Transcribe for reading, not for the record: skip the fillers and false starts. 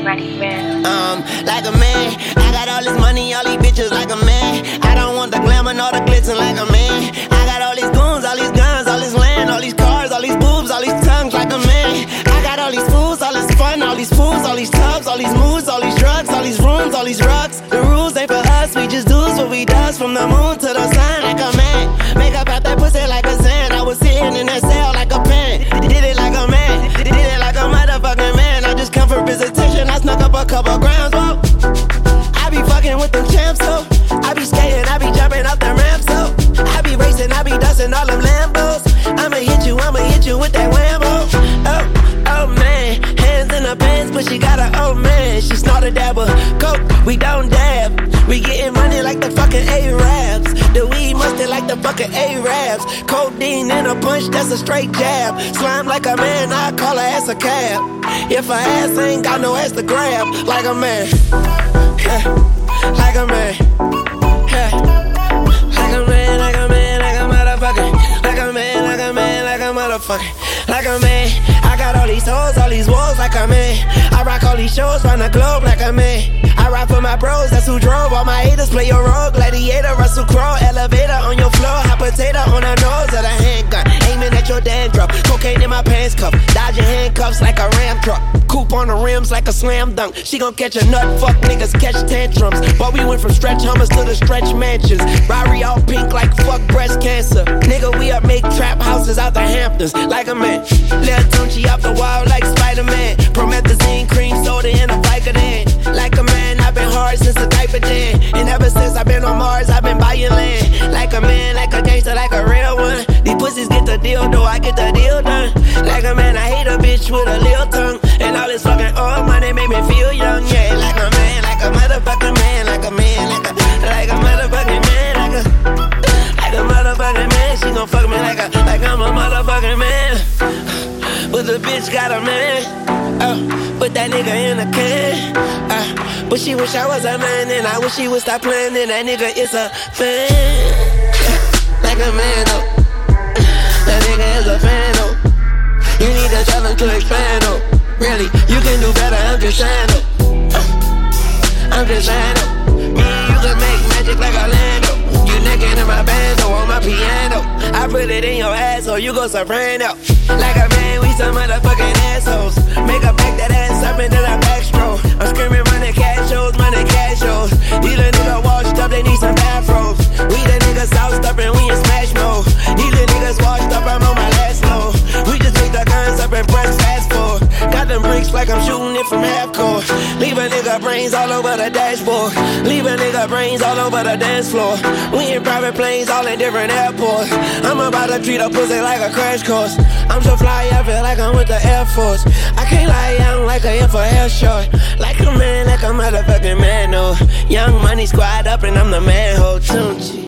Ready, man. Like a man. I got all this money, all these bitches like a man. I don't want the glamour nor the glitz like a man. I got all these goons, all these guns, all this land, all these cars, all these boobs, all these tongues like a man. I got all these fools, all this fun, all these fools, all these tubs, all these moves, all these drugs, all these rooms, all these rugs. The rules ain't for us, we just do's what we does. From the moon to the sun like a man. Make up out that pussy like a sand. I was sitting in that cell like a pen. Did it like a man, did it like a motherfucking man. I just come for visitation, I snuck up a couple grams, whoa. I be fucking with them champs, so I be skating, I be jumping off the ramp, so I be racing, I be dusting all them Lambos. I'ma hit you with that Whammo. Oh man, hands in her pants, but she got a oh man. She snorted that with coke, we don't dab. We getting money like the fucking Arabs. The weed mustard like the fucking Arabs. Codeine in a punch, that's a straight jab. Slime like a man, I call her ass a cab. If her ass ain't got no ass to grab, like a man, like a man, like a man, like a man, like a motherfucker, like a man, like a man, like a motherfucker, like a man. I got all these hoes, all these walls like a man. I rock all these shows round the globe like a man. I ride for my bros, that's who drove. All my haters play your role. Gladiator, Russell Crowe, elevator on your floor. Hot potato on the nose of the handgun. Aiming at your dandruff. Cocaine in my pants cuff. Dodging handcuffs like a ram truck. Coupe on the rims like a slam dunk. She gon' catch a nut, fuck niggas catch tantrums. But we went from stretch hummers to the stretch mansions. Rari all pink like fuck breast cancer. Nigga, we up make trap houses out the Hamptons like a man. Lil Tunchi off the wall like Spider-Man. Promethazine, cream soda, and a Vicodin. Like a man, I've been hard since a diaper den. And ever since I've been on Mars, I've been buying land. Like a man, like a gangster, like a real one. These pussies get the deal, though I get the deal done. Like a man, I hate a bitch with a little tongue. And all this fucking old money make me feel young, yeah. Like a man, like a motherfucking man, like a man, like a motherfucking man, like a motherfucking man. She gon' fuck me like I'm a motherfucking man. But the bitch got a man, put that nigga in a can. But she wish I was a man, and I wish she would stop playing, and that nigga is a fan. Like a man, oh. That nigga is a fan, oh. You need a challenge to expand, oh. Really, you can do better, I'm just saying, oh. I'm just saying, oh. Me and you can make magic like Orlando. You naked in my band, oh, on my piano. I put it in your ass, so you go soprano. Like a man, we some motherfucking assholes. Make her back that ass up and then I backstroke. I'm screaming money, cash shows, money, cash shows. These little niggas washed up, they need some bathrobes. We the niggas sauced up and we in smash mode. These little niggas washed up, I'm on my last load. We just pick the guns up and press fast forward. Got them bricks like I'm shooting it from half court. Leave a nigga brains all over the dashboard. Leave a nigga brains all over the dance floor. We in private planes all in different airports. I'm about to treat a pussy like a crash course. I'm so fly, I feel like I'm with the Air Force. I can't lie, I don't like a hair for hair short. Like a man, like a motherfucking man, oh. Young money squad up and I'm the man, ho, Tunchi.